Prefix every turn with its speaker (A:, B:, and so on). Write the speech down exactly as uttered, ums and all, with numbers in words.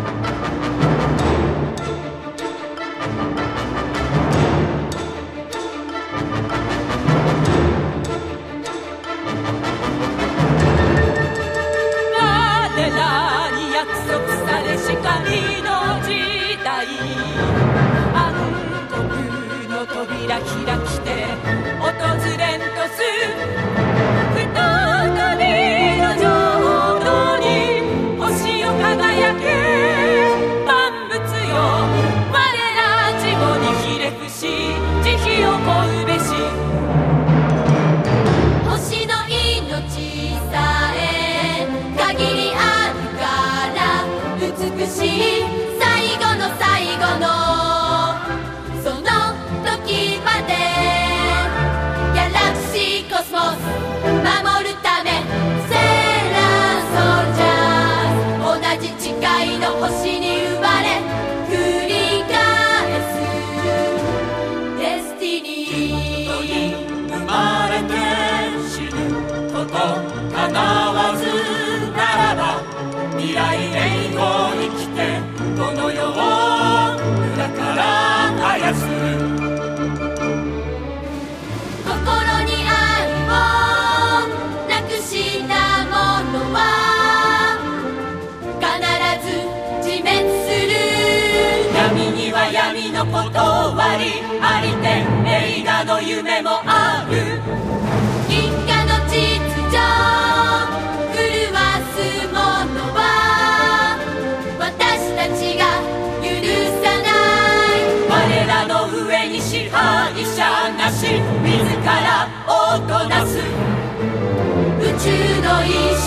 A: 我らに約束されし神の時代、暗黒の扉開きて訪れんとす再びの浄土に星を輝け万物よ、我ら地母にひれ伏し慈悲を請うべし、
B: 星の命さえ限りあるから美しい最後の最後のその時までギャラクシーコスモス守るためセーラーソルジャー同じ誓いの星に生まれ繰り返すデスティニー
A: に生まれて死ぬこと叶わずならば未来永劫生きてこの世を裏から操る、
B: 心に愛をなくしたものは必ず自滅する、
A: 闇には闇の断りありて映画の夢もある、
B: 銀河の秩序狂わすものは私たちが許さない、
A: 我らの上に支配者なし自らをとなす
B: 宇宙の意志